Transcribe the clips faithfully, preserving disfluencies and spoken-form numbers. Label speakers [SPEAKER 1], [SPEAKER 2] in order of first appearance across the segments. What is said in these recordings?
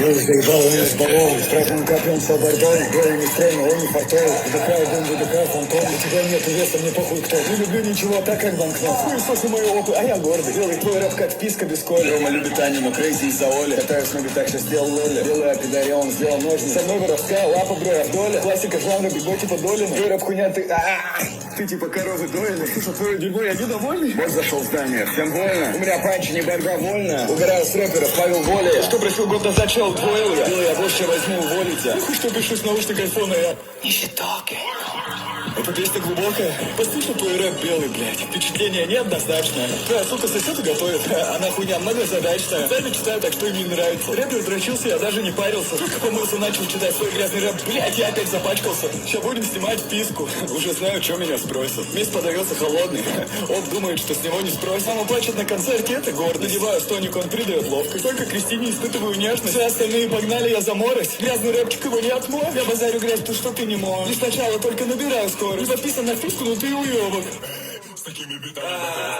[SPEAKER 1] Белый заебал, он из баллон. С красным каплем с бордон. Белый не стрельно, он не фартовый. ВДК, дым, ВДК, фантом. У тебя нет веса, мне похуй кто. Не люблю ничего так, как банкнот. Хуй сосы мои опы, а я гордый. Белый твой рэп как вписка без коли. Рома любит Аню, но крейзи из-за Оли. Катаюсь на битах, сейчас сделал лоли. Белый апидария, он сделал ножницы. Со мной воровская лапа, бро, я в доле. Классика жанра, бигбой типа Долина. Твой рэп хуйня, ты... Ты типа коровы доили. Слушай, твое дерьмо, я недовольный. Вот зашел в здание, всем больно. У меня панчи, не борьба, вольно. Угораю с рэперов, Павел Воля. Что просил год назад, чел, удвоил я. Белый, я больше возьму, уволите. Ну, что пишу с наушник айфона, я... Нищетоки. Эта песня глубокая. Послушай твой рэп белый, блядь. Впечатление неоднозначное. Твоя сука сосет и готовит. Она хуйня многозадачная. Сами читаю, так что им не нравится. Рэп раздрочился, я даже не парился. Только помылся, начал читать свой грязный рэп. Блядь, я опять запачкался. Сейчас будем снимать вписку. Уже знаю, что меня спросят. Мест подается холодный. Он думает, что с него не спросят. Мама плачет на концерте, это гордость. Надеваю стоник, он придает ловкость. Только Кристине испытываю нежность. Все остальные погнали, я заморозь. Грязный рэпчик его не отмоет. Я базарю грязь, то что ты не можешь. Лишь сначала только набираю скорость. Не подписан на вписку, но ты уебок. С такими битами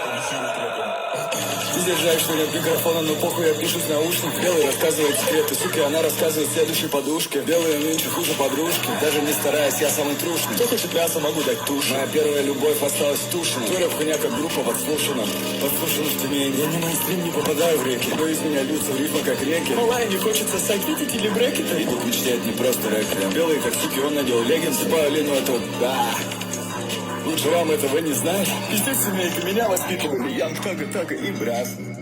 [SPEAKER 1] Держать, что нет микрофона, но похуй, я пишу с наушников. Белый рассказывает секреты, суки, она рассказывает следующей подружке. Белые нынче хуже подружки. Даже не стараясь, я самый трушный. Кто хочет мясо, могу дать тушь. Моя первая любовь осталась тушиной. Твоя хуйня как группа подслушана. Подслушана в тюмень. Я не мейнстрим, не попадаю в реки. Но из меня льются в рифмы, как реки. Малая, не хочется стать, видите ли, брекеты. И тут мечтает не просто рэпер. Белый, как суки, он надел леггинсы. Паулину это... Да. Лучше вам этого не знать. Естественно, семейка меня воспитывали. Янг, Тага, Тага и Брас.